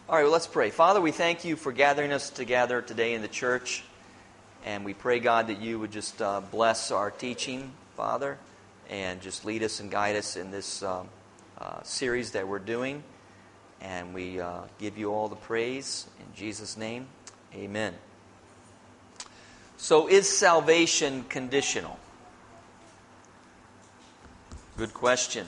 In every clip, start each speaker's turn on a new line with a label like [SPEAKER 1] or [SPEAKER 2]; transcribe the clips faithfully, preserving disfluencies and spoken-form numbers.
[SPEAKER 1] All right, well, let's pray. Father, we thank you for gathering us together today in the church. And we pray, God, that you would just uh, bless our teaching, Father, and just lead us and guide us in this um, uh, series that we're doing. And we uh, give you all the praise. In Jesus' name, amen. So, is salvation conditional? Good question.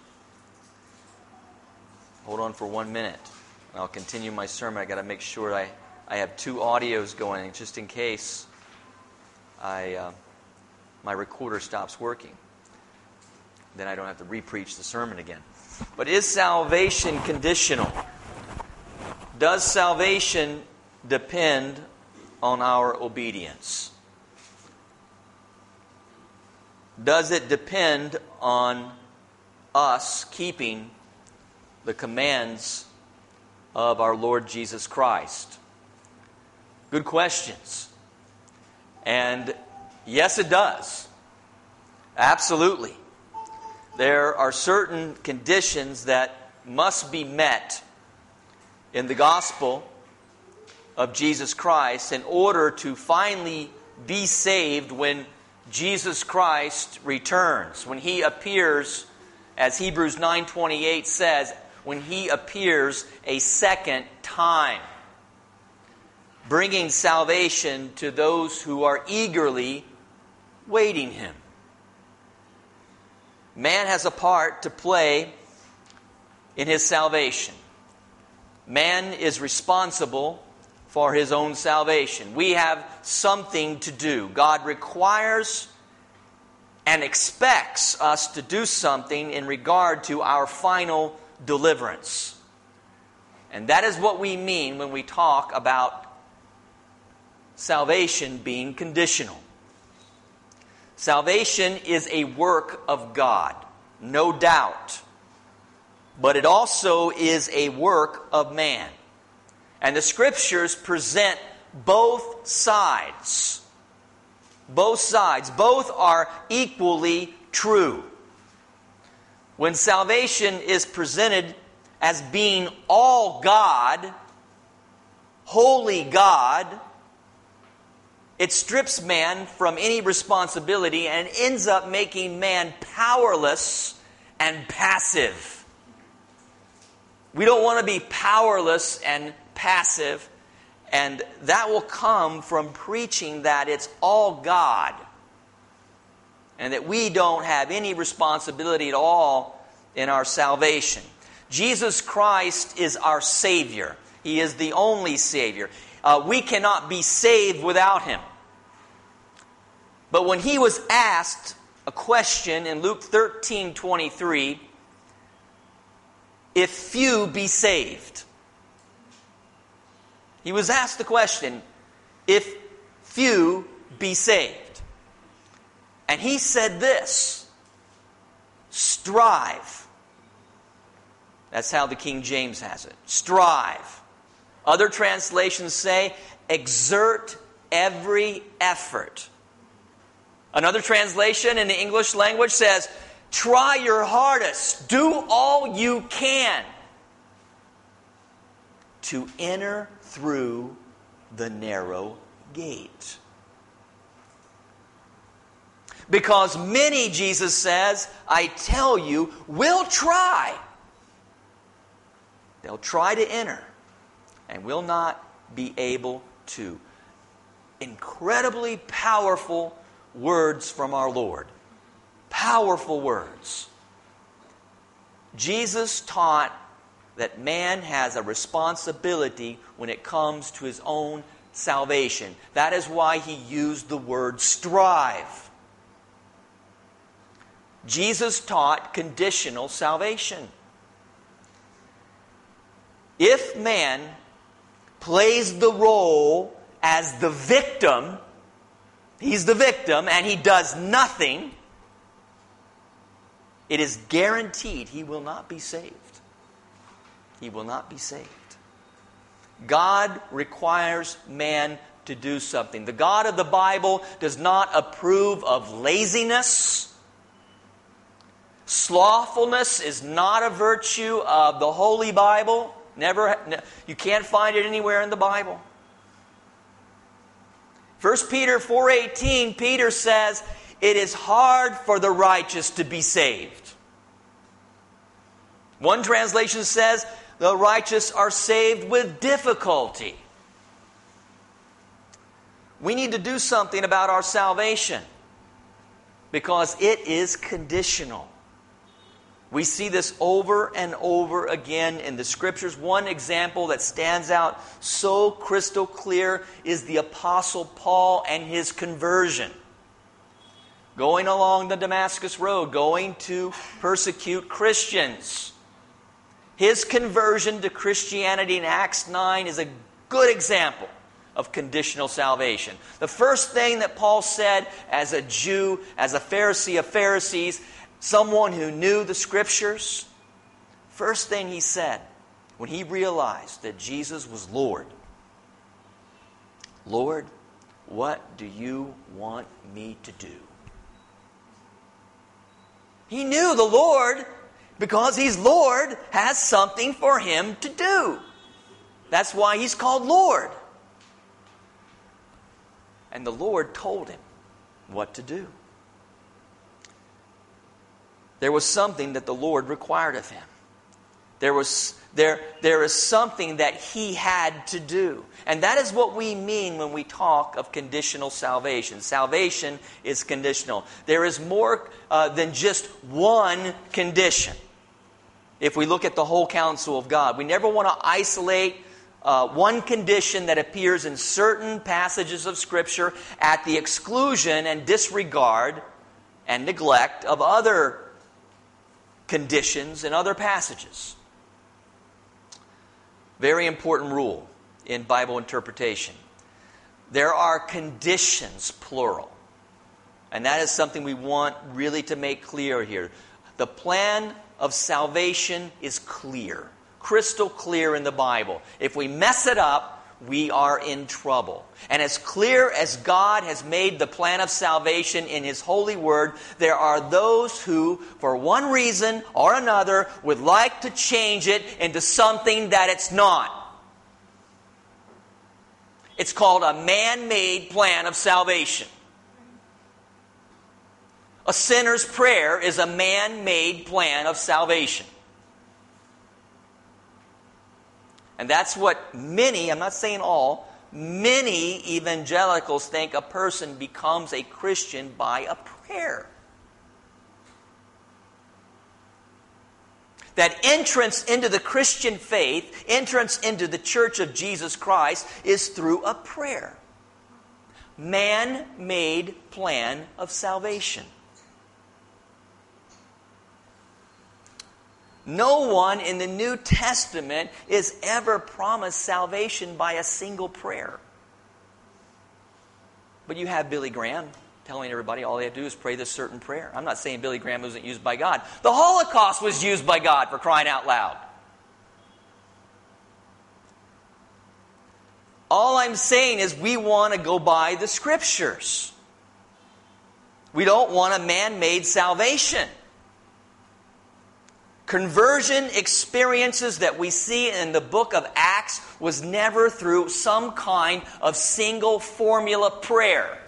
[SPEAKER 1] Hold on for one minute. I'll continue my sermon. I've got to make sure I, I have two audios going, just in case I uh, my recorder stops working. Then I don't have to re-preach the sermon again. But is salvation conditional? Does salvation depend on our obedience? Does it depend on us keeping the commands of our Lord Jesus Christ? Good questions. And yes, it does. Absolutely. There are certain conditions that must be met in the gospel of Jesus Christ in order to finally be saved when Jesus Christ returns. When He appears, as Hebrews nine twenty-eight says, when He appears a second time, bringing salvation to those who are eagerly waiting Him. Man has a part to play in his salvation. Man is responsible for his own salvation. We have something to do. God requires and expects us to do something in regard to our final deliverance. And that is what we mean when we talk about salvation being conditional. Salvation is a work of God, no doubt. But it also is a work of man. And the Scriptures present both sides. Both sides. Both are equally true. When salvation is presented as being all God, holy God, it strips man from any responsibility and ends up making man powerless and passive. We don't want to be powerless and passive, and that will come from preaching that it's all God and that we don't have any responsibility at all in our salvation. Jesus Christ is our Savior. He is the only Savior. Uh, we cannot be saved without Him. But when He was asked a question in Luke thirteen twenty-three, if few be saved. He was asked the question, if few be saved. And He said this, strive. That's how the King James has it. Strive. Other translations say, exert every effort. Another translation in the English language says, try your hardest. Do all you can to enter through the narrow gate. Because many, Jesus says, I tell you, will try. They'll try to enter and will not be able to. Incredibly powerful words from our Lord. Powerful words. Jesus taught that man has a responsibility when it comes to his own salvation. That is why He used the word strive. Jesus taught conditional salvation. If man plays the role as the victim, he's the victim, and he does nothing, it is guaranteed he will not be saved. He will not be saved. God requires man to do something. The God of the Bible does not approve of laziness. Slothfulness is not a virtue of the Holy Bible. Never, you can't find it anywhere in the Bible. First Peter four eighteen, Peter says, it is hard for the righteous to be saved. One translation says, the righteous are saved with difficulty. We need to do something about our salvation because it is conditional. We see this over and over again in the Scriptures. One example that stands out so crystal clear is the Apostle Paul and his conversion. Going along the Damascus Road, going to persecute Christians. His conversion to Christianity in Acts nine is a good example of conditional salvation. The first thing that Paul said as a Jew, as a Pharisee of Pharisees, someone who knew the Scriptures, first thing he said when he realized that Jesus was Lord, Lord, what do you want me to do? He knew the Lord, because He's Lord, has something for him to do. That's why He's called Lord. And the Lord told him what to do. There was something that the Lord required of him. There was there there is something that he had to do. And that is what we mean when we talk of conditional salvation. Salvation is conditional. There is more uh, than just one condition. If we look at the whole counsel of God, we never want to isolate uh, one condition that appears in certain passages of Scripture at the exclusion and disregard and neglect of other conditions in other passages. Very important rule in Bible interpretation. There are conditions, plural. And that is something we want really to make clear here. The plan of salvation is clear, crystal clear in the Bible. If we mess it up, we are in trouble. And as clear as God has made the plan of salvation in His holy word, there are those who, for one reason or another, would like to change it into something that it's not. It's called a man-made plan of salvation. A sinner's prayer is a man-made plan of salvation. And that's what many, I'm not saying all, many evangelicals think a person becomes a Christian by a prayer. That entrance into the Christian faith, entrance into the Church of Jesus Christ, is through a prayer. Man-made plan of salvation. No one in the New Testament is ever promised salvation by a single prayer. But you have Billy Graham telling everybody all they have to do is pray this certain prayer. I'm not saying Billy Graham wasn't used by God. The Holocaust was used by God, for crying out loud. All I'm saying is we want to go by the Scriptures. We don't want a man-made salvation. Conversion experiences that we see in the book of Acts was never through some kind of single formula prayer.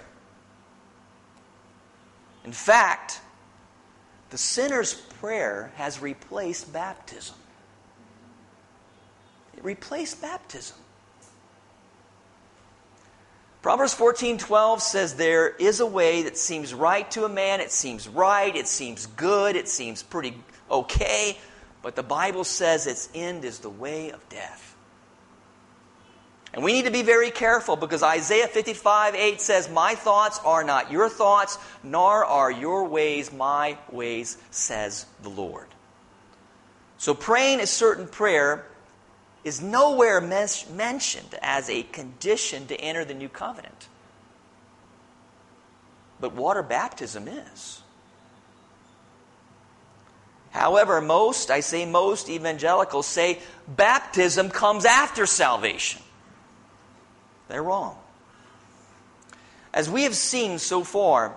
[SPEAKER 1] In fact, the sinner's prayer has replaced baptism. It replaced baptism. Proverbs fourteen twelve says there is a way that seems right to a man. It seems right. It seems good. It seems pretty okay. But the Bible says its end is the way of death. And we need to be very careful because Isaiah fifty-five eight says, my thoughts are not your thoughts, nor are your ways my ways, says the Lord. So praying a certain prayer is nowhere mes- mentioned as a condition to enter the new covenant. But water baptism is. However, most, I say most evangelicals say baptism comes after salvation. They're wrong. As we have seen so far,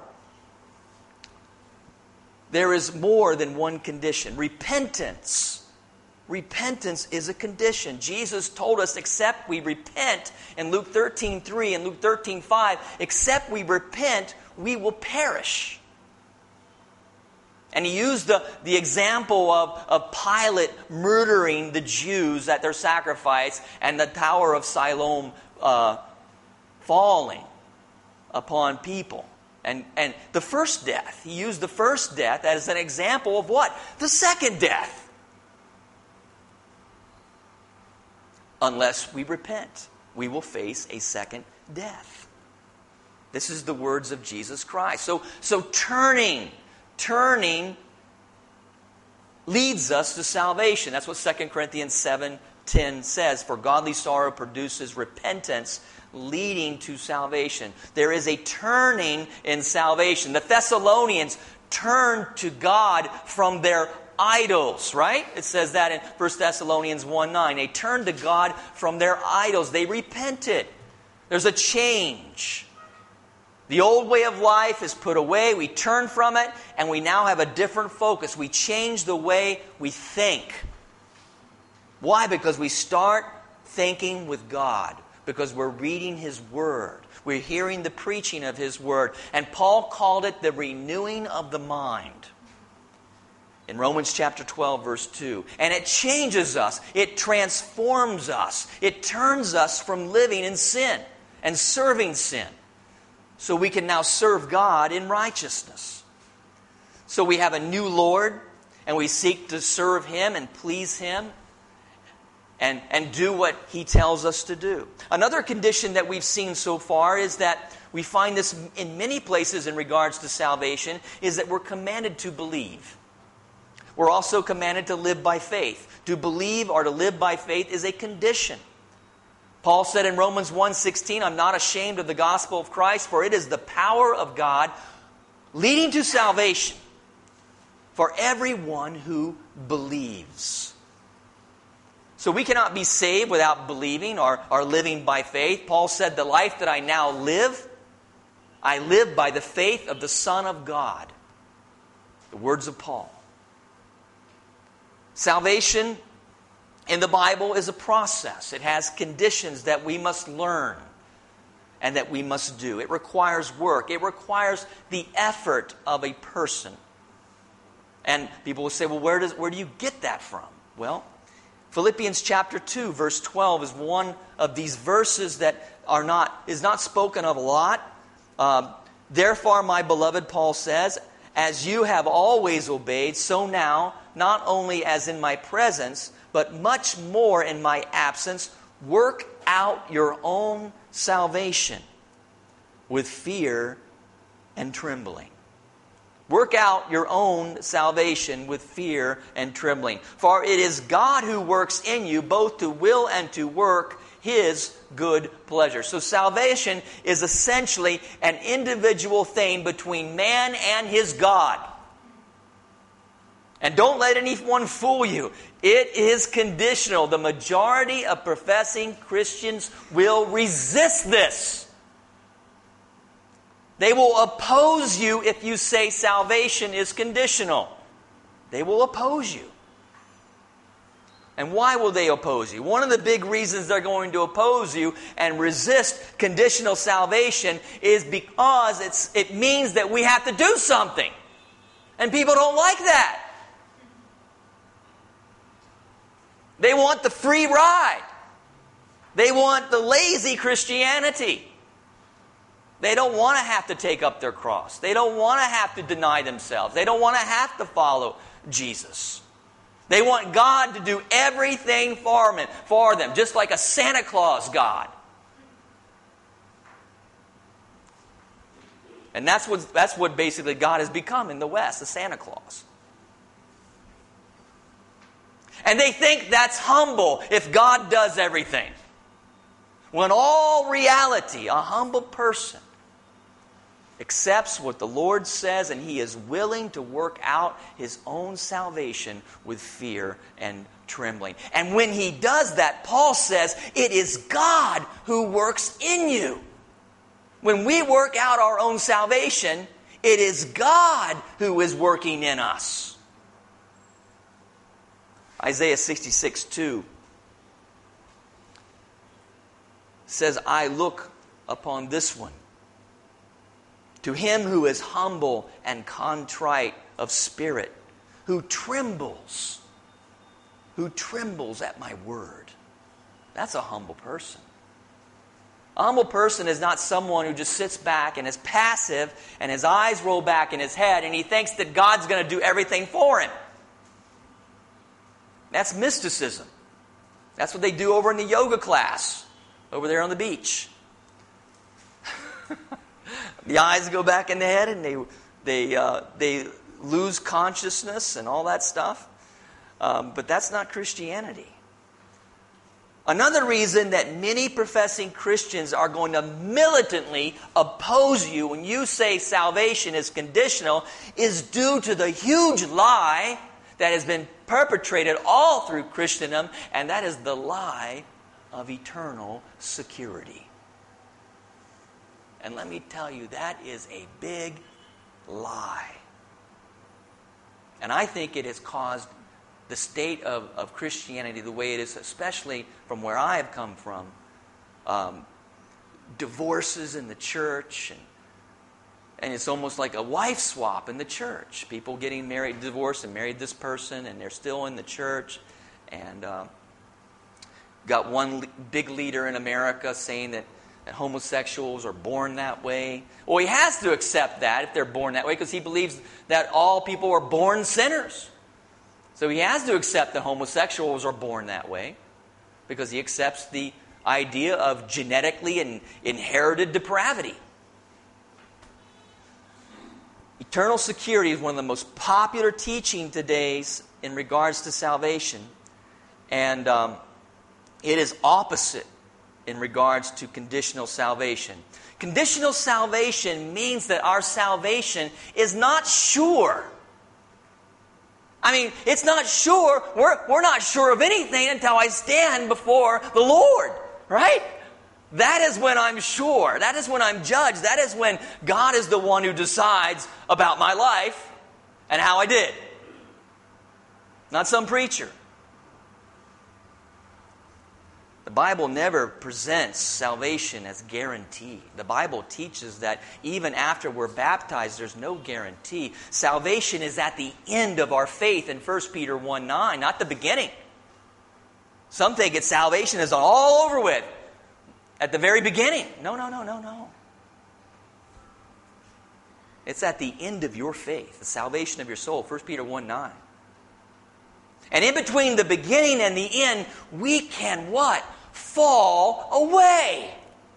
[SPEAKER 1] there is more than one condition. Repentance repentance is a condition. Jesus told us, except we repent, in Luke thirteen three and Luke thirteen five, except we repent, we will perish. And he used the, the example of, of Pilate murdering the Jews at their sacrifice and the Tower of Siloam uh, falling upon people. And, and the first death, he used the first death as an example of what? The second death. Unless we repent, we will face a second death. This is the words of Jesus Christ. So, so turning, turning leads us to salvation. That's what Second Corinthians seven ten says. For godly sorrow produces repentance, leading to salvation. There is a turning in salvation. The Thessalonians turned to God from their idols, right? It says that in First Thessalonians one nine. They turned to God from their idols. They repented. There's a change. The old way of life is put away. We turn from it, and we now have a different focus. We change the way we think. Why? Because we start thinking with God. Because we're reading His Word. We're hearing the preaching of His Word. And Paul called it the renewing of the mind. In Romans chapter twelve, verse two. And it changes us. It transforms us. It turns us from living in sin and serving sin. So we can now serve God in righteousness. So we have a new Lord, and we seek to serve Him and please Him. And, and do what He tells us to do. Another condition that we've seen so far is that we find this in many places in regards to salvation, is that we're commanded to believe. We're also commanded to live by faith. To believe or to live by faith is a condition. Paul said in Romans one sixteen, I'm not ashamed of the gospel of Christ, for it is the power of God leading to salvation for everyone who believes. So we cannot be saved without believing or, or living by faith. Paul said, the life that I now live, I live by the faith of the Son of God. The words of Paul. Salvation in the Bible is a process. It has conditions that we must learn and that we must do. It requires work. It requires the effort of a person. And people will say, well, where does where do you get that from? Well, Philippians chapter two, verse twelve is one of these verses that are not is not spoken of a lot. Um, Therefore, my beloved, Paul says, as you have always obeyed, so now, not only as in my presence, but much more in my absence, work out your own salvation with fear and trembling. Work out your own salvation with fear and trembling. For it is God who works in you both to will and to work His good pleasure. So salvation is essentially an individual thing between man and his God. And don't let anyone fool you. It is conditional. The majority of professing Christians will resist this. They will oppose you if you say salvation is conditional. They will oppose you. And why will they oppose you? One of the big reasons they're going to oppose you and resist conditional salvation is because it's, it means that we have to do something. And people don't like that. They want the free ride. They want the lazy Christianity. They don't want to have to take up their cross. They don't want to have to deny themselves. They don't want to have to follow Jesus. They want God to do everything for them, for them, just like a Santa Claus God. And that's what, that's what basically God has become in the West, a Santa Claus. And they think that's humble if God does everything. When all reality, a humble person accepts what the Lord says, and he is willing to work out his own salvation with fear and trembling. And when he does that, Paul says, it is God who works in you. When we work out our own salvation, it is God who is working in us. Isaiah sixty-six two says, I look upon this one, to him who is humble and contrite of spirit, who trembles, who trembles at my word. That's a humble person. A humble person is not someone who just sits back and is passive and his eyes roll back in his head and he thinks that God's going to do everything for him. That's mysticism. That's what they do over in the yoga class, over there on the beach. The eyes go back in the head and they they uh, they lose consciousness and all that stuff. Um, but that's not Christianity. Another reason that many professing Christians are going to militantly oppose you when you say salvation is conditional is due to the huge lie that has been perpetrated all through Christendom, and that is the lie of eternal security. And let me tell you, that is a big lie. And I think it has caused the state of, of Christianity the way it is, especially from where I have come from. Um, divorces in the church, and, and it's almost like a wife swap in the church. People getting married, divorced, and married this person, and they're still in the church. And uh, got one le- big leader in America saying that, that homosexuals are born that way. Well, he has to accept that if they're born that way, because he believes that all people are born sinners. So he has to accept that homosexuals are born that way, because he accepts the idea of genetically and inherited depravity. Eternal security is one of the most popular teaching today in regards to salvation. And um, it is opposite in regards to conditional salvation. Conditional salvation means that our salvation is not sure. I mean, it's not sure. We're, we're not sure of anything until I stand before the Lord, right? That is when I'm sure. That is when I'm judged. That is when God is the one who decides about my life and how I did. Not some preacher. The Bible never presents salvation as guaranteed. The Bible teaches that even after we're baptized, there's no guarantee. Salvation is at the end of our faith in First Peter one nine, not the beginning. Some think it's salvation is all over with at the very beginning. No, no, no, no, no. It's at the end of your faith, the salvation of your soul, First Peter one nine. And in between the beginning and the end, we can what? Fall away.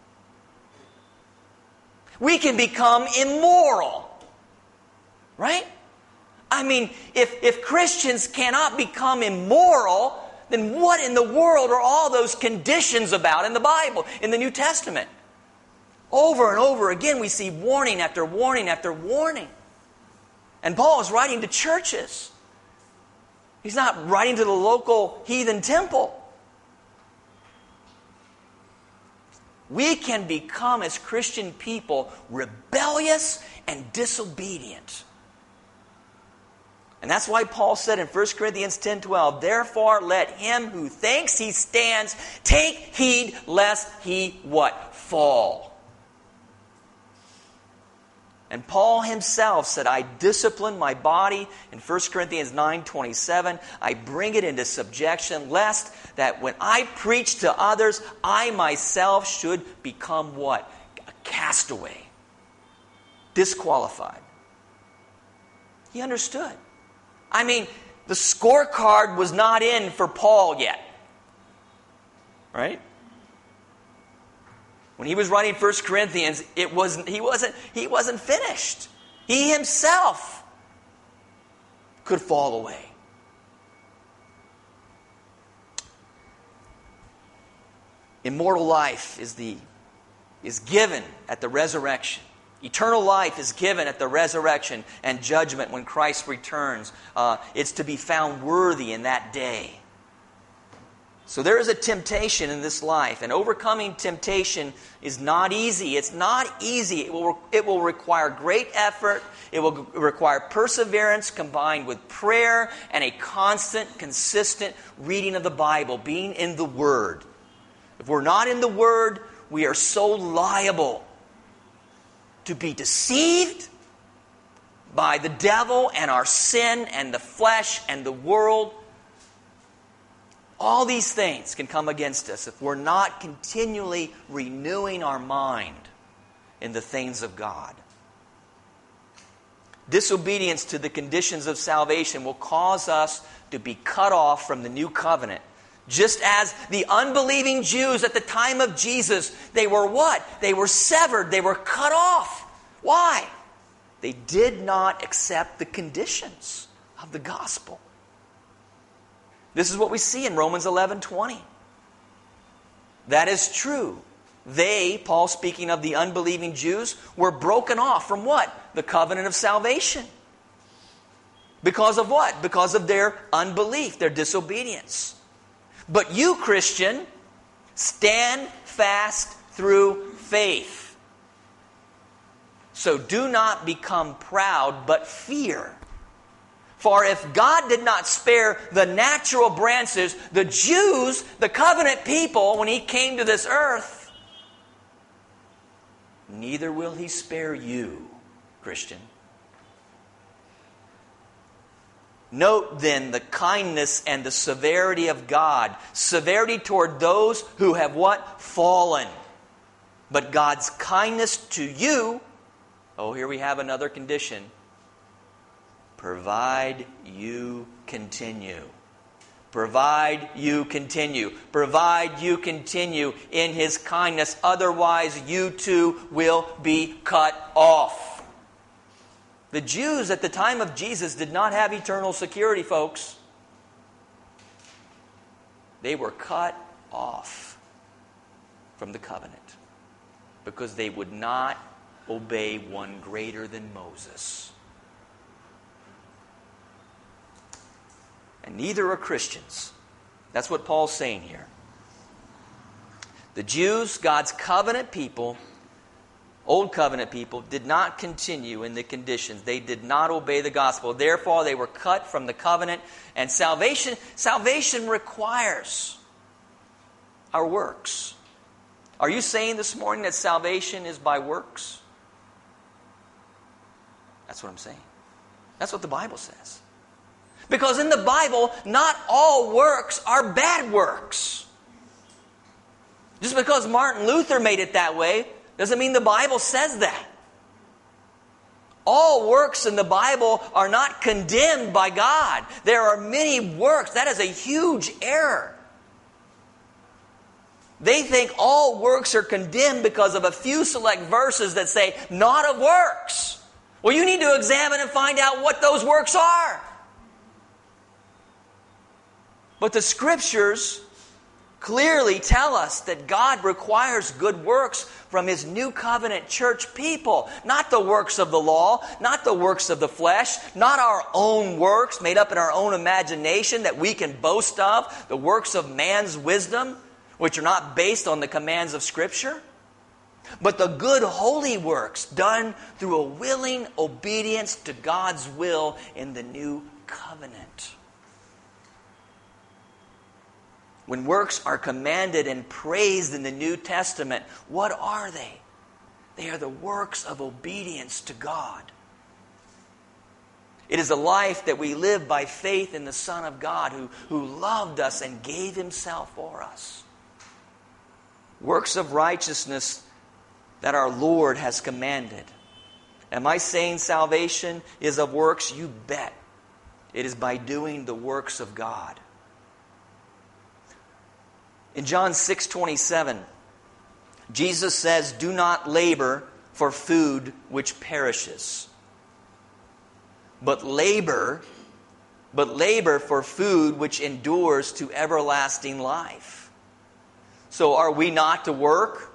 [SPEAKER 1] We can become immoral. Right? I mean, if, if Christians cannot become immoral, then what in the world are all those conditions about in the Bible, in the New Testament? Over and over again, we see warning after warning after warning. And Paul is writing to churches. He's not writing to the local heathen temple. We can become, as Christian people, rebellious and disobedient. And that's why Paul said in First Corinthians ten twelve, therefore let him who thinks he stands take heed lest he what? Fall. And Paul himself said, I discipline my body in First Corinthians nine twenty-seven. I bring it into subjection, lest that when I preach to others, I myself should become what? A castaway. Disqualified. He understood. I mean, the scorecard was not in for Paul yet. Right? When he was writing First Corinthians, it wasn't, he wasn't, he wasn't finished. He himself could fall away. Immortal life is the is given at the resurrection. Eternal life is given at the resurrection and judgment when Christ returns. Uh, it's to be found worthy in that day. So there is a temptation in this life, and overcoming temptation is not easy. It's not easy. It will, it will require great effort. It will require perseverance combined with prayer and a constant, consistent reading of the Bible, being in the Word. If we're not in the Word, we are so liable to be deceived by the devil and our sin and the flesh and the world. All these things can come against us if we're not continually renewing our mind in the things of God. Disobedience to the conditions of salvation will cause us to be cut off from the new covenant. Just as the unbelieving Jews at the time of Jesus, they were what? They were severed. They were cut off. Why? They did not accept the conditions of the gospel. This is what we see in Romans eleven twenty. That is true. They, Paul speaking of the unbelieving Jews, were broken off from what? The covenant of salvation. Because of what? Because of their unbelief, their disobedience. But you, Christian, stand fast through faith. So do not become proud, but fear. For if God did not spare the natural branches, the Jews, the covenant people, when He came to this earth, neither will He spare you, Christian. Note then the kindness and the severity of God. Severity toward those who have what? Fallen. But God's kindness to you, oh, here we have another condition. Provide you continue. Provide you continue. Provide you continue in His kindness. Otherwise, you too will be cut off. The Jews at the time of Jesus did not have eternal security, folks. They were cut off from the covenant because they would not obey one greater than Moses. And neither are Christians. That's what Paul's saying here. The Jews, God's covenant people, Old covenant people, did not continue in the conditions. They did not obey the gospel. Therefore, they were cut from the covenant. And salvation, salvation requires our works. Are you saying this morning that salvation is by works? That's what I'm saying. That's what the Bible says. Because in the Bible, not all works are bad works. Just because Martin Luther made it that way doesn't mean the Bible says that. All works in the Bible are not condemned by God. There are many works. That is a huge error. They think all works are condemned because of a few select verses that say, not of works. Well, you need to examine and find out what those works are. But the Scriptures clearly tell us that God requires good works from His new covenant church people. Not the works of the law, not the works of the flesh, not our own works made up in our own imagination that we can boast of, the works of man's wisdom, which are not based on the commands of Scripture. But the good holy works done through a willing obedience to God's will in the new covenant. When works are commanded and praised in the New Testament, what are they? They are the works of obedience to God. It is a life that we live by faith in the Son of God who, who loved us and gave Himself for us. Works of righteousness that our Lord has commanded. Am I saying salvation is of works? You bet. It is by doing the works of God. In John six twenty-seven, Jesus says, "Do not labor for food which perishes, but labor, but labor for food which endures to everlasting life." So are we not to work?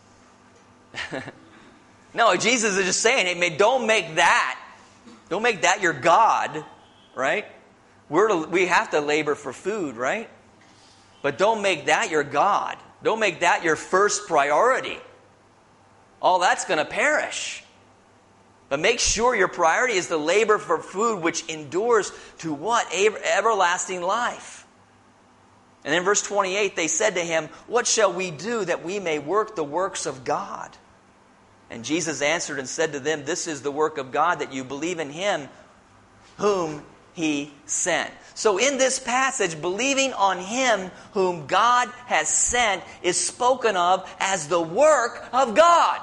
[SPEAKER 1] No, Jesus is just saying, hey, don't make that, don't make that your God, right? We're to, we have to labor for food, right? But don't make that your God. Don't make that your first priority. All that's going to perish. But make sure your priority is the labor for food which endures to what? Everlasting life. And in verse twenty-eight, they said to him, "What shall we do that we may work the works of God?" And Jesus answered and said to them, "This is the work of God, that you believe in Him whom He sent." So in this passage, believing on Him whom God has sent is spoken of as the work of God.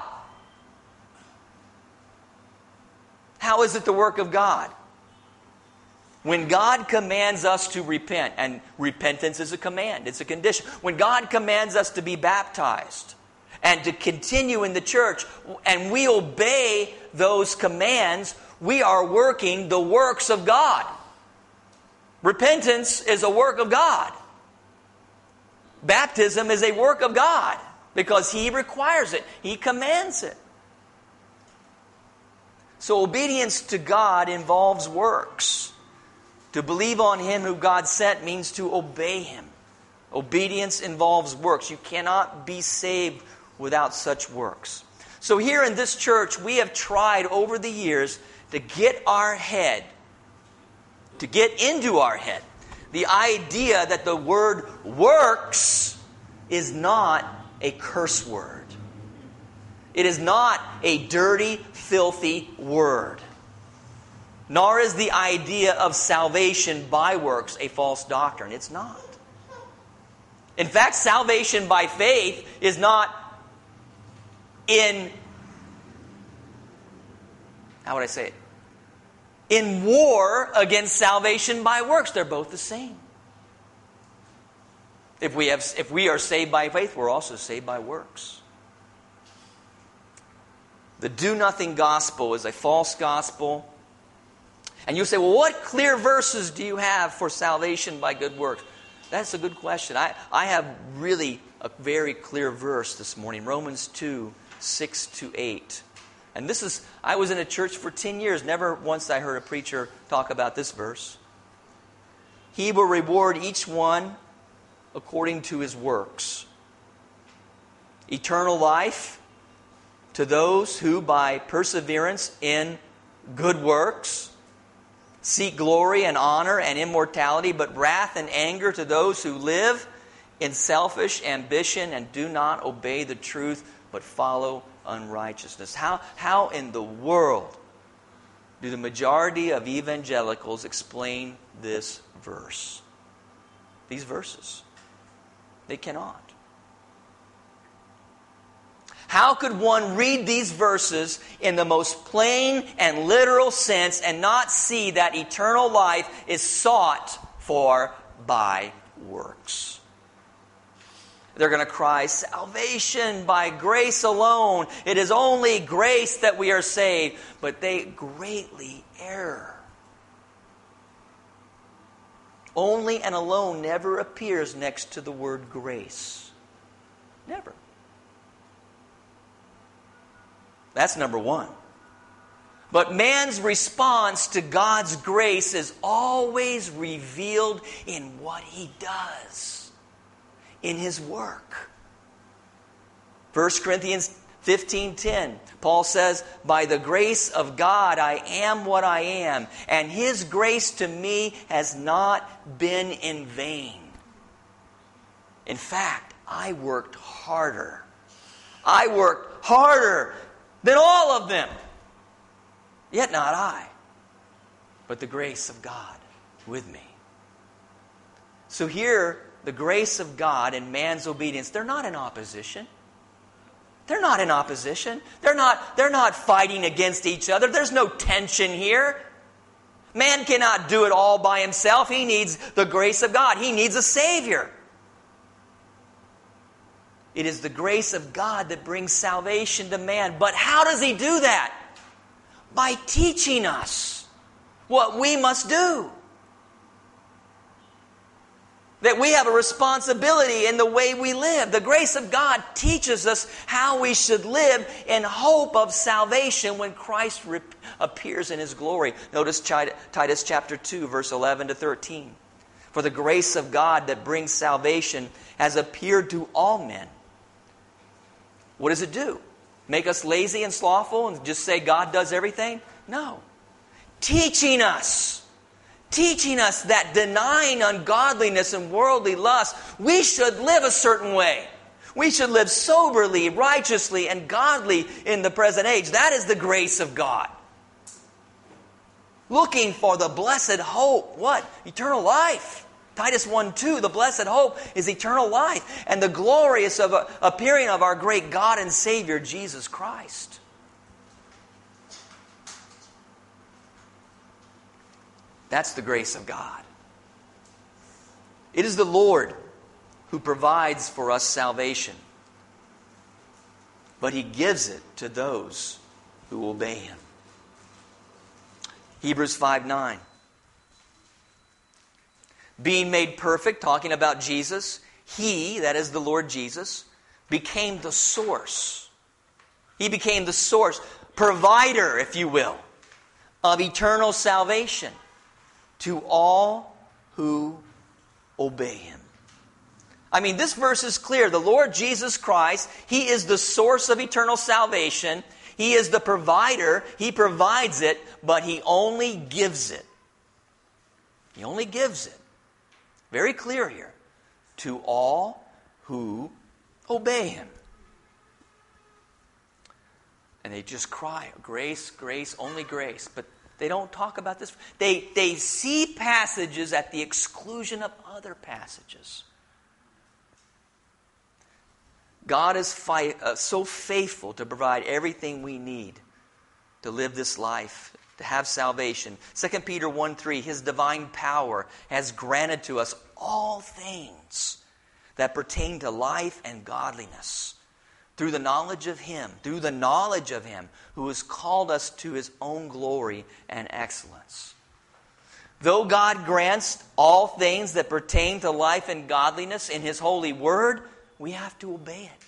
[SPEAKER 1] How is it the work of God? When God commands us to repent, and repentance is a command, it's a condition. When God commands us to be baptized and to continue in the church, and we obey those commands, we are working the works of God. Repentance is a work of God. Baptism is a work of God because He requires it. He commands it. So obedience to God involves works. To believe on Him who God sent means to obey Him. Obedience involves works. You cannot be saved without such works. So here in this church, we have tried over the years to get our head, to get into our head, the idea that the word works is not a curse word. It is not a dirty, filthy word. Nor is the idea of salvation by works a false doctrine. It's not. In fact, salvation by faith is not in, how would I say it? In war against salvation by works. They're both the same. If we have, if we are saved by faith, we're also saved by works. The do-nothing gospel is a false gospel. And you say, well, what clear verses do you have for salvation by good works? That's a good question. I, I have really a very clear verse this morning. Romans two, six to eight. And this is, I was in a church for ten years. Never once I heard a preacher talk about this verse. He will reward each one according to his works. Eternal life to those who by perseverance in good works seek glory and honor and immortality, but wrath and anger to those who live in selfish ambition and do not obey the truth, but follow unrighteousness. How, how in the world do the majority of evangelicals explain this verse? These verses. They cannot. How could one read these verses in the most plain and literal sense and not see that eternal life is sought for by works? They're going to cry, salvation by grace alone. It is only grace that we are saved. But they greatly err. Only and alone never appears next to the word grace. Never. That's number one. But man's response to God's grace is always revealed in what He does, in His work. First Corinthians fifteen ten, Paul says, "By the grace of God I am what I am, and His grace to me has not been in vain." In fact, I worked harder. I worked harder than all of them. Yet not I, but the grace of God with me. So here, the grace of God and man's obedience, they're not in opposition. They're not in opposition. They're not, they're not fighting against each other. There's no tension here. Man cannot do it all by himself. He needs the grace of God. He needs a Savior. It is the grace of God that brings salvation to man. But how does He do that? By teaching us what we must do. That we have a responsibility in the way we live. The grace of God teaches us how we should live in hope of salvation when Christ re- appears in His glory. Notice Titus chapter two, verse eleven to thirteen. For the grace of God that brings salvation has appeared to all men. What does it do? Make us lazy and slothful and just say God does everything? No. Teaching us. Teaching us that denying ungodliness and worldly lust, we should live a certain way. We should live soberly, righteously, and godly in the present age. That is the grace of God. Looking for the blessed hope. What? Eternal life. Titus one two, the blessed hope is eternal life and the glorious of a, appearing of our great God and Savior, Jesus Christ. That's the grace of God. It is the Lord who provides for us salvation, but He gives it to those who obey Him. Hebrews five nine. Being made perfect, talking about Jesus, He, that is the Lord Jesus, became the source. He became the source, provider, if you will, of eternal salvation to all who obey Him. I mean, this verse is clear. The Lord Jesus Christ, He is the source of eternal salvation. He is the provider. He provides it, but He only gives it. He only gives it. Very clear here. To all who obey Him. And they just cry, grace, grace, only grace. But they don't talk about this. They, they see passages at the exclusion of other passages. God is fi- uh, so faithful to provide everything we need to live this life, to have salvation. Second Peter one three, His divine power has granted to us all things that pertain to life and godliness through the knowledge of Him, through the knowledge of Him who has called us to His own glory and excellence. Though God grants all things that pertain to life and godliness in His holy word, we have to obey it.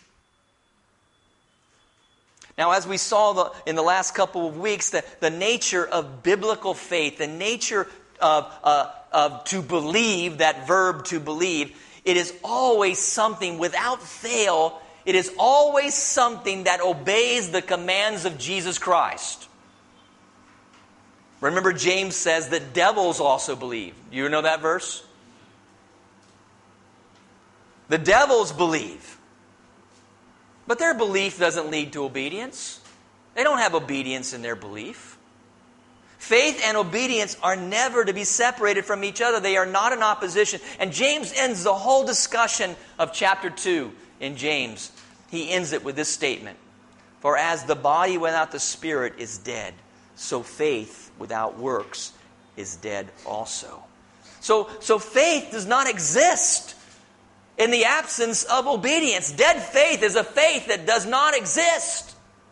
[SPEAKER 1] Now, as we saw the, in the last couple of weeks, the, the nature of biblical faith, the nature of, uh, of to believe, that verb to believe, it is always something without fail. It is always something that obeys the commands of Jesus Christ. Remember, James says that devils also believe. You know that verse? The devils believe. But their belief doesn't lead to obedience. They don't have obedience in their belief. Faith and obedience are never to be separated from each other. They are not in opposition. And James ends the whole discussion of chapter two in James. He ends it with this statement. For as the body without the spirit is dead, so faith without works is dead also. So, so faith does not exist in the absence of obedience. Dead faith is a faith that does not exist.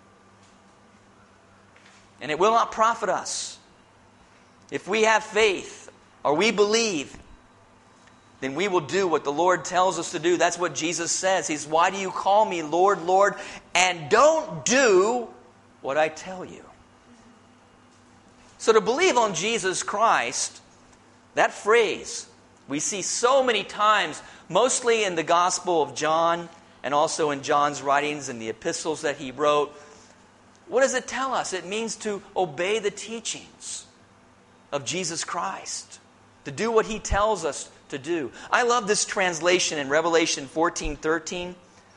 [SPEAKER 1] And it will not profit us. If we have faith, or we believe, then we will do what the Lord tells us to do. That's what Jesus says. He's, why do you call me Lord, Lord, and don't do what I tell you? So to believe on Jesus Christ, that phrase, we see so many times, mostly in the Gospel of John and also in John's writings and the epistles that he wrote. What does it tell us? It means to obey the teachings of Jesus Christ, to do what He tells us to do. I love this translation in Revelation fourteen thirteen.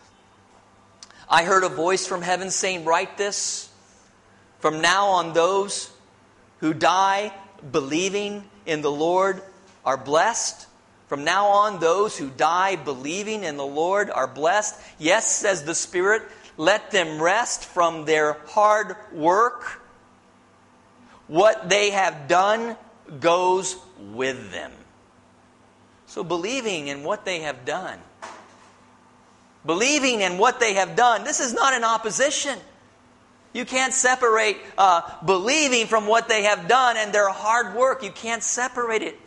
[SPEAKER 1] I heard a voice from heaven saying, write this. From now on, those who die believing in the Lord are blessed. From now on, those who die believing in the Lord are blessed. Yes, says the Spirit, let them rest from their hard work. What they have done goes with them. So believing in what they have done. Believing in what they have done. This is not an opposition. You can't separate uh, believing from what they have done and their hard work. You can't separate it.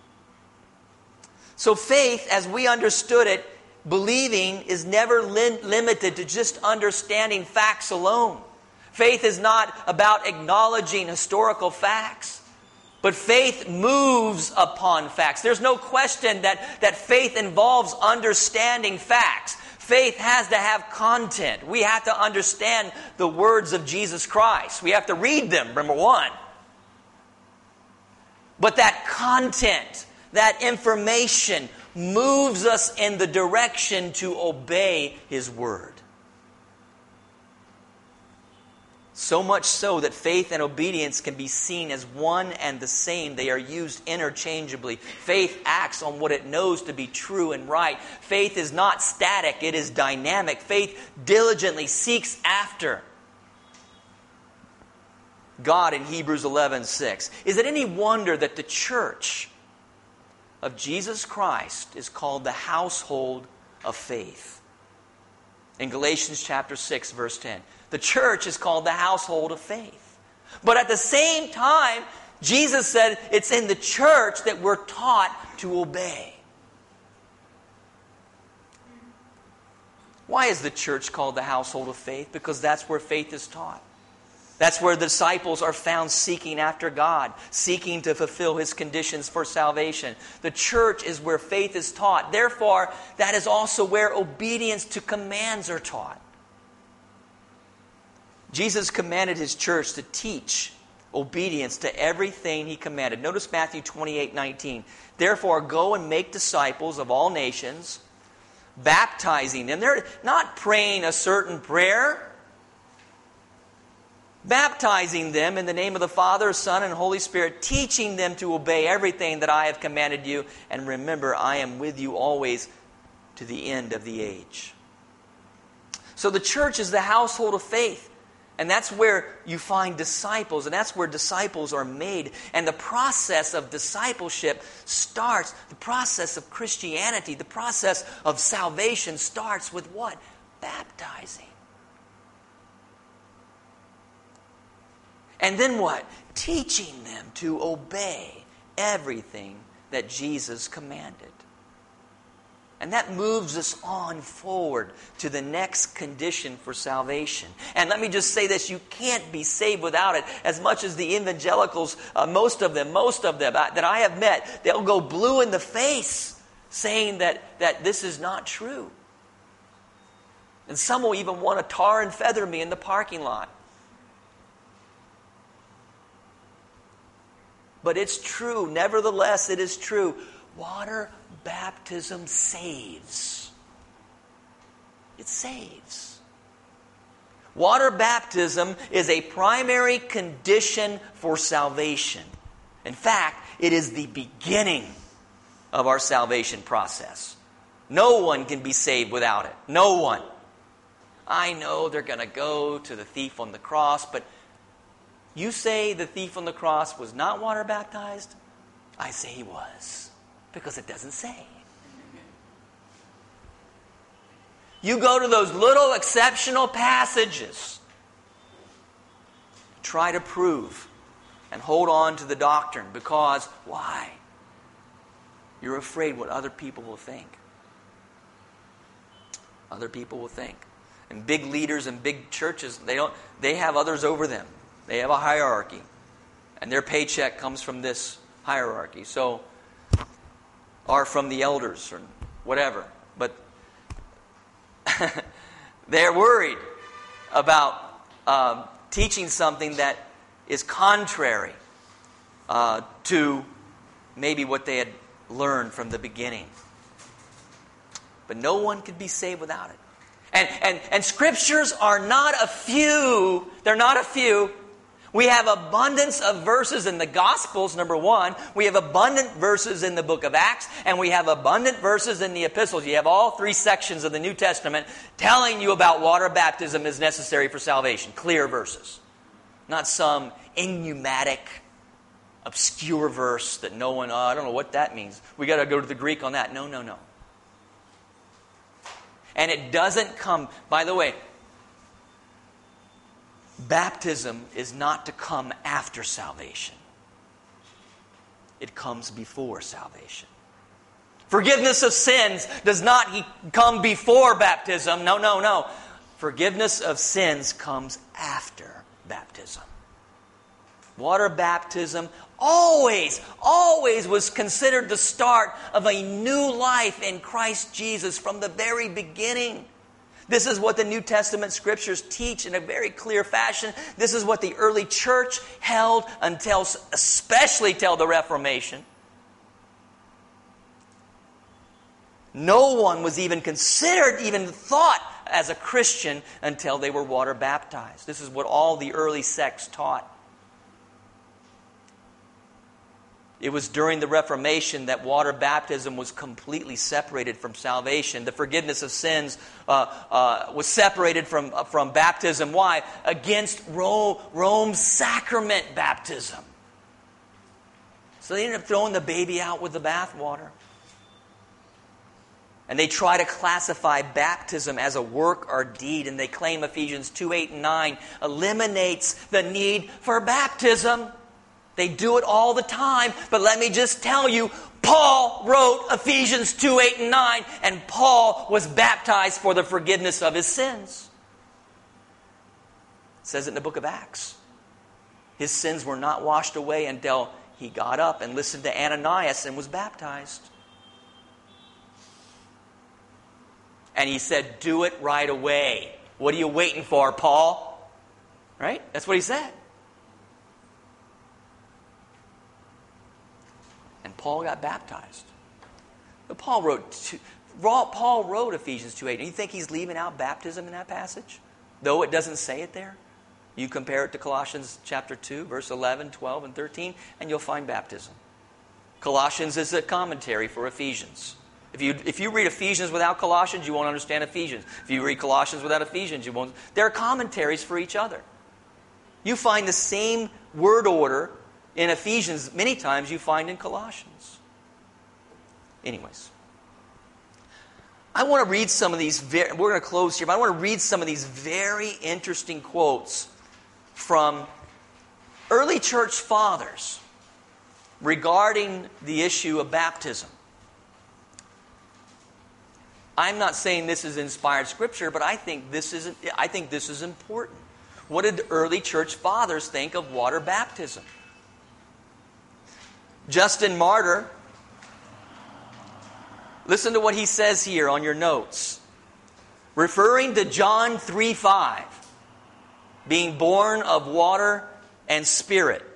[SPEAKER 1] So faith, as we understood it, believing is never lim- limited to just understanding facts alone. Faith is not about acknowledging historical facts. But faith moves upon facts. There's no question that, that faith involves understanding facts. Faith has to have content. We have to understand the words of Jesus Christ. We have to read them, number one. But that content, that information, moves us in the direction to obey His Word. So much so that faith and obedience can be seen as one and the same. They are used interchangeably. Faith acts on what it knows to be true and right. Faith is not static, it is dynamic. Faith diligently seeks after God in Hebrews eleven six. Is it any wonder that the church of Jesus Christ is called the household of faith? In Galatians chapter six, verse ten. The church is called the household of faith. But at the same time, Jesus said it's in the church that we're taught to obey. Why is the church called the household of faith? Because that's where faith is taught. That's where the disciples are found seeking after God, seeking to fulfill His conditions for salvation. The church is where faith is taught. Therefore, that is also where obedience to commands are taught. Jesus commanded His church to teach obedience to everything He commanded. Notice Matthew twenty-eight nineteen. Therefore, go and make disciples of all nations, baptizing them. They're not praying a certain prayer. Baptizing them in the name of the Father, Son, and Holy Spirit, teaching them to obey everything that I have commanded you. And remember, I am with you always to the end of the age. So the church is the household of faith. And that's where you find disciples, and that's where disciples are made. And the process of discipleship starts, the process of Christianity, the process of salvation starts with what? Baptizing. And then what? Teaching them to obey everything that Jesus commanded. And that moves us on forward to the next condition for salvation. And let me just say this, you can't be saved without it. As much as the evangelicals, uh, most of them, most of them uh, that I have met, they'll go blue in the face saying that, that this is not true. And some will even want to tar and feather me in the parking lot. But it's true. Nevertheless, it is true. Water baptism saves. It saves. Water baptism is a primary condition for salvation. In fact, it is the beginning of our salvation process. No one can be saved without it. No one. I know they're going to go to the thief on the cross, but you say the thief on the cross was not water baptized? I say he was. Because it doesn't say. You go to those little exceptional passages. Try to prove and hold on to the doctrine. Because, why? You're afraid what other people will think. Other people will think. And big leaders and big churches, they don't they have others over them. They have a hierarchy. And their paycheck comes from this hierarchy. So or from the elders or whatever. But they're worried about uh, teaching something that is contrary uh, to maybe what they had learned from the beginning. But no one can be saved without it. And, and, and scriptures are not a few. They're not a few. We have abundance of verses in the Gospels, number one. We have abundant verses in the book of Acts. And we have abundant verses in the epistles. You have all three sections of the New Testament telling you about water baptism is necessary for salvation. Clear verses. Not some enigmatic, obscure verse that no one, oh, I don't know what that means. We got to go to the Greek on that. No, no, no. And it doesn't come, by the way, baptism is not to come after salvation. It comes before salvation. Forgiveness of sins does not come before baptism. No, no, no. Forgiveness of sins comes after baptism. Water baptism always, always was considered the start of a new life in Christ Jesus from the very beginning. This is what the New Testament scriptures teach in a very clear fashion. This is what the early church held until, especially till the Reformation. No one was even considered, even thought as a Christian until they were water baptized. This is what all the early sects taught. It was during the Reformation that water baptism was completely separated from salvation. The forgiveness of sins uh, uh, was separated from, uh, from baptism. Why? Against Rome, Rome's sacrament baptism. So they ended up throwing the baby out with the bathwater. And they try to classify baptism as a work or deed. And they claim Ephesians two, eight, and nine eliminates the need for baptism. They do it all the time. But let me just tell you, Paul wrote Ephesians two, eight, and nine. And Paul was baptized for the forgiveness of his sins. It says it in the book of Acts. His sins were not washed away until he got up and listened to Ananias and was baptized. And he said, do it right away. What are you waiting for, Paul? Right? That's what he said. And Paul got baptized. But Paul wrote two, Paul wrote Ephesians two eight. Do you think he's leaving out baptism in that passage? Though it doesn't say it there. You compare it to Colossians chapter two, verse eleven, twelve, and thirteen, and you'll find baptism. Colossians is a commentary for Ephesians. If you, if you read Ephesians without Colossians, you won't understand Ephesians. If you read Colossians without Ephesians, you won't. They're commentaries for each other. You find the same word order in Ephesians many times you find in Colossians. Anyways. I want to read some of these, very, we're going to close here, but I want to read some of these very interesting quotes from early church fathers regarding the issue of baptism. I'm not saying this is inspired scripture, but I think this is I think this is important. What did early church fathers think of water baptism? Justin Martyr, listen to what he says here on your notes. Referring to John three five, being born of water and spirit.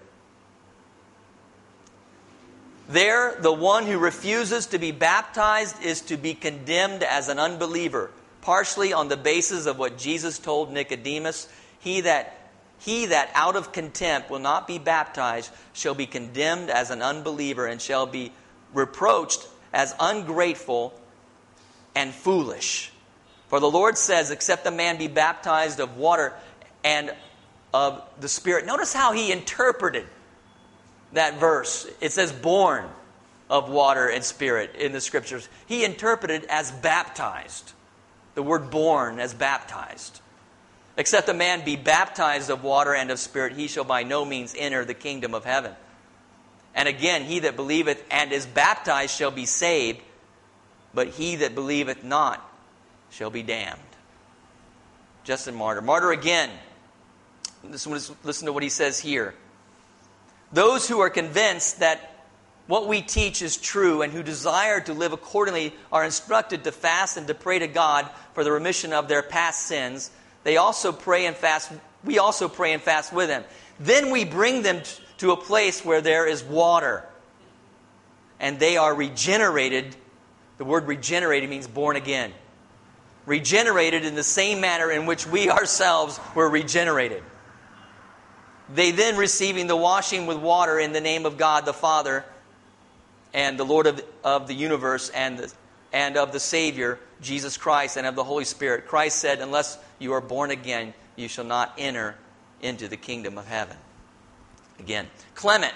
[SPEAKER 1] There, the one who refuses to be baptized is to be condemned as an unbeliever, partially on the basis of what Jesus told Nicodemus. He that, he that out of contempt will not be baptized shall be condemned as an unbeliever and shall be reproached as ungrateful and foolish. For the Lord says, except a man be baptized of water and of the Spirit. Notice how he interpreted that verse. It says born of water and spirit in the scriptures. He interpreted as baptized. The word born as baptized. Except a man be baptized of water and of spirit, he shall by no means enter the kingdom of heaven. And again, he that believeth and is baptized shall be saved, but he that believeth not shall be damned. Justin Martyr. Martyr again. Listen, listen to what he says here. Those who are convinced that what we teach is true and who desire to live accordingly are instructed to fast and to pray to God for the remission of their past sins. They also pray and fast. We also pray and fast with them. Then we bring them to a place where there is water, and they are regenerated. The word regenerated means born again. Regenerated in the same manner in which we ourselves were regenerated. They then, receiving the washing with water in the name of God the Father and the Lord of, of the universe and, the, and of the Savior, Jesus Christ, and of the Holy Spirit. Christ said, unless you are born again, you shall not enter into the kingdom of heaven. Again, Clement.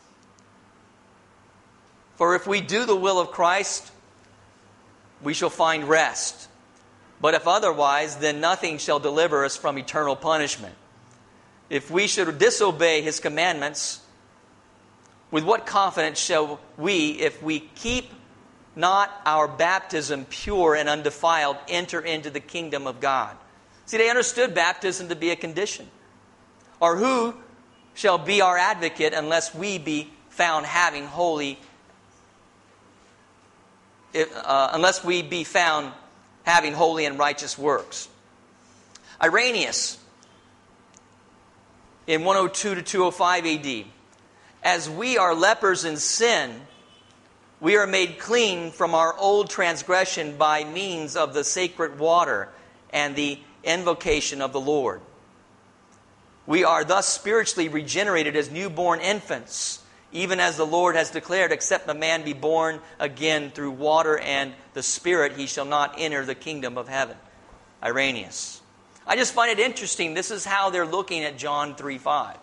[SPEAKER 1] For if we do the will of Christ, we shall find rest. But if otherwise, then nothing shall deliver us from eternal punishment. If we should disobey His commandments, with what confidence shall we, if we keep not our baptism pure and undefiled, enter into the kingdom of God? See, they understood baptism to be a condition. Or who shall be our advocate unless we be found having holy, uh, unless we be found having holy and righteous works. Irenaeus, in one oh two to two oh five A D, as we are lepers in sin, we are made clean from our old transgression by means of the sacred water and the invocation of the Lord. We are thus spiritually regenerated as newborn infants, even as the Lord has declared, except a man be born again through water and the Spirit, he shall not enter the kingdom of heaven. Irenaeus. I just find it interesting. This is how they're looking at John three five.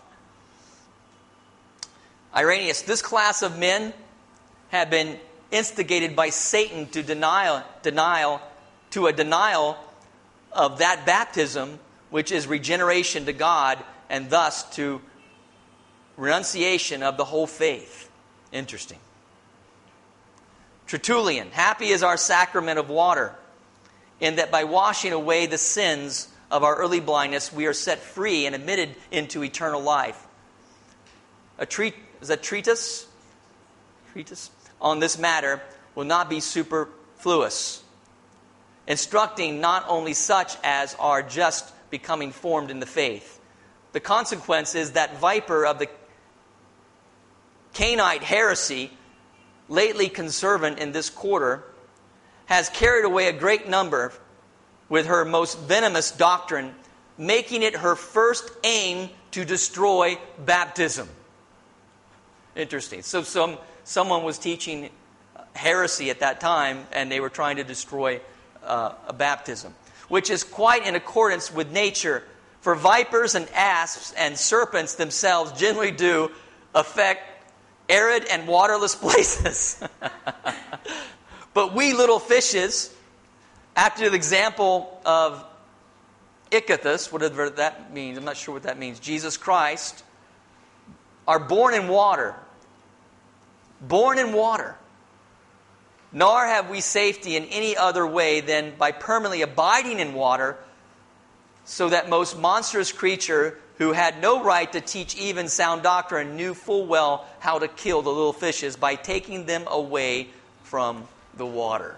[SPEAKER 1] Irenaeus, this class of men have been instigated by Satan to denial, denial, to a denial of that baptism, which is regeneration to God, and thus to renunciation of the whole faith. Interesting. Tertullian, happy is our sacrament of water, in that by washing away the sins of our early blindness, we are set free and admitted into eternal life. A treat, is that treatise? Treatise on this matter will not be superfluous, instructing not only such as are just becoming formed in the faith. The consequence is that viper of the Cainite heresy, lately conservant in this quarter, has carried away a great number with her most venomous doctrine, making it her first aim to destroy baptism. Interesting. So some someone was teaching heresy at that time, and they were trying to destroy uh, a baptism, which is quite in accordance with nature. For vipers and asps and serpents themselves generally do affect arid and waterless places. But we little fishes, after the example of Ichthus, whatever that means, I'm not sure what that means, Jesus Christ, are born in water. Born in water. Nor have we safety in any other way than by permanently abiding in water, so that most monstrous creature who had no right to teach even sound doctrine knew full well how to kill the little fishes by taking them away from the water.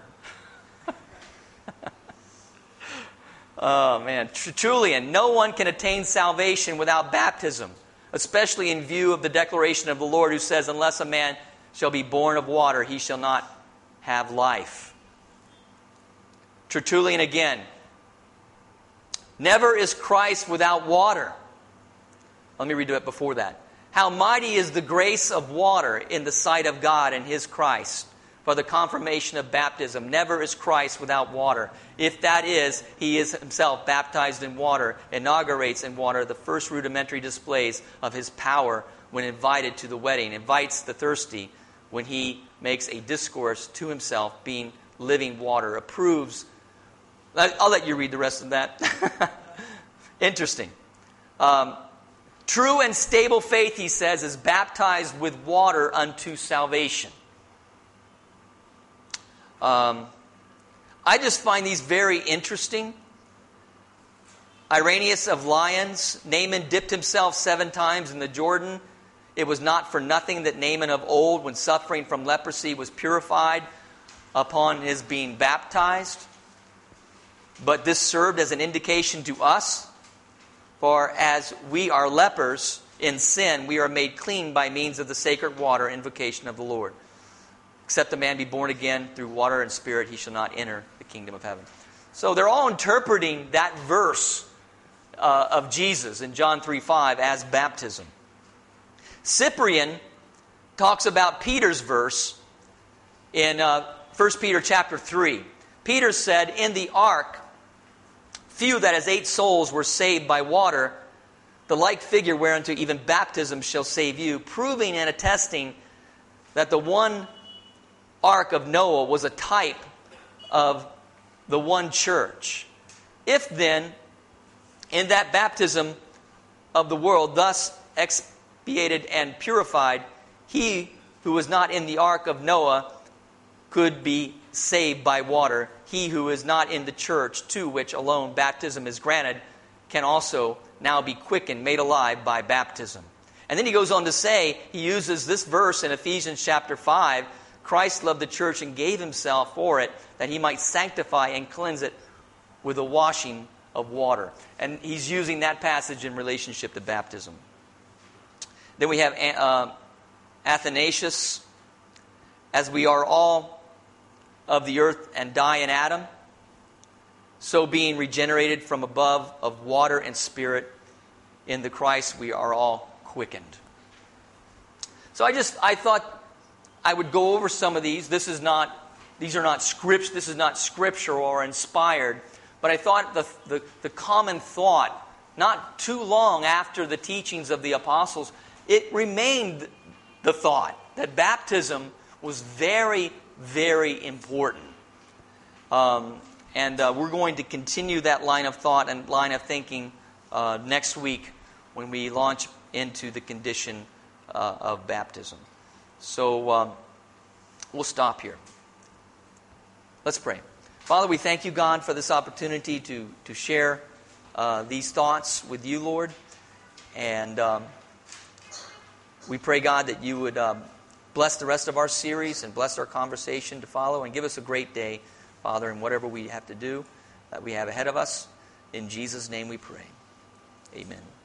[SPEAKER 1] Oh man, Tertullian, no one can attain salvation without baptism, especially in view of the declaration of the Lord who says, unless a man shall be born of water, he shall not have life. Tertullian again, never is Christ without water. Let me read it before that. How mighty is the grace of water in the sight of God and His Christ for the confirmation of baptism. Never is Christ without water. If that is, He is Himself baptized in water, inaugurates in water the first rudimentary displays of His power when invited to the wedding, invites the thirsty when He makes a discourse to Himself, being living water, approves. I'll let you read the rest of that. Interesting. Um, True and stable faith, he says, is baptized with water unto salvation. Um, I just find these very interesting. Irenaeus of Lyons, Naaman dipped himself seven times in the Jordan. It was not for nothing that Naaman of old, when suffering from leprosy, was purified upon his being baptized. But this served as an indication to us. For as we are lepers in sin, we are made clean by means of the sacred water, invocation of the Lord. Except a man be born again through water and Spirit, he shall not enter the kingdom of heaven. So they're all interpreting that verse uh, of Jesus in John three five as baptism. Cyprian talks about Peter's verse in uh, First Peter chapter three. Peter said, in the ark, few that as eight souls were saved by water, the like figure whereunto even baptism shall save you, proving and attesting that the one ark of Noah was a type of the one church. If then, in that baptism of the world, thus expiated and purified, he who was not in the ark of Noah could be saved by water, he who is not in the church, to which alone baptism is granted, can also now be quickened, made alive by baptism. And then he goes on to say, he uses this verse in Ephesians chapter five, Christ loved the church and gave himself for it, that he might sanctify and cleanse it with the washing of water. And he's using that passage in relationship to baptism. Then we have uh, Athanasius, as we are all of the earth and die in Adam, so being regenerated from above of water and spirit, in the Christ we are all quickened. So I just, I thought I would go over some of these. This is not, these are not scripts, this is not scriptural or inspired, but I thought the, the, the common thought, not too long after the teachings of the apostles, it remained the thought that baptism was very, very important. Um, and uh, we're going to continue that line of thought and line of thinking uh, next week when we launch into the condition uh, of baptism. So um, we'll stop here. Let's pray. Father, we thank you, God, for this opportunity to, to share uh, these thoughts with you, Lord. And um, we pray, God, that you would um, bless the rest of our series and bless our conversation to follow and give us a great day, Father, in whatever we have to do that we have ahead of us. In Jesus' name we pray. Amen.